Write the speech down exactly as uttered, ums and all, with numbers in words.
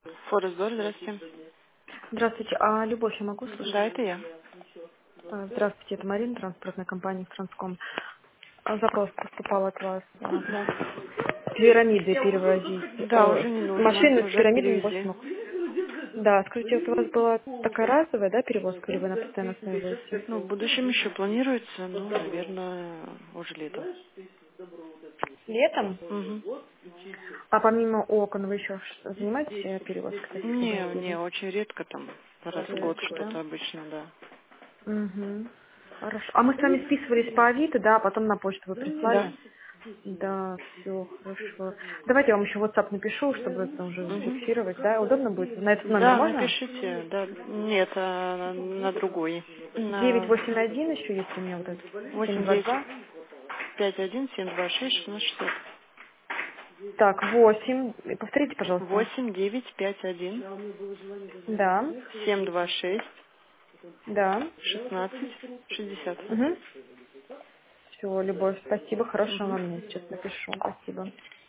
Форестдор, здравствуйте. Здравствуйте. А Любовь, я могу слышать? Да, это я. А, Здравствуйте, это Марина, транспортная компания Транском. А, Запрос поступал от вас. а, Да. Пирамиды перевозить. Да, Э, уже не нужно, Машины с уже пирамидами больше перевезли. могут. Да, скажите, вот у вас была такая разовая, да, перевозка, или вы на постоянной основе будете? Ну, в будущем еще планируется, ну, наверное, уже летом. Летом? Угу. А помимо окон вы еще ш- занимаетесь э, перевозкой таких Не, не, изделий? очень редко там, раз в год Редко, да? что-то обычно, да. Угу. Хорошо. А мы с вами списывались по Авито, да, а потом на почту вы Да. прислали? Да, все, хорошо. Давайте я вам еще WhatsApp напишу, чтобы это уже Угу. зафиксировать, да? Удобно будет? На этот номер Да, можно? напишите, да. Нет, а на, на другой. девять На восемь один еще есть у меня вот этот. семь восемь два девять два. пять один семь два шесть шестнадцать шестьсот. Так, восемь. Повторите, пожалуйста. Восемь девять пять один Да, семь два шесть да. шестнадцать шестьдесят. Угу. Все, Любовь, спасибо. Хорошего Угу. вам дня. Сейчас напишу. Спасибо.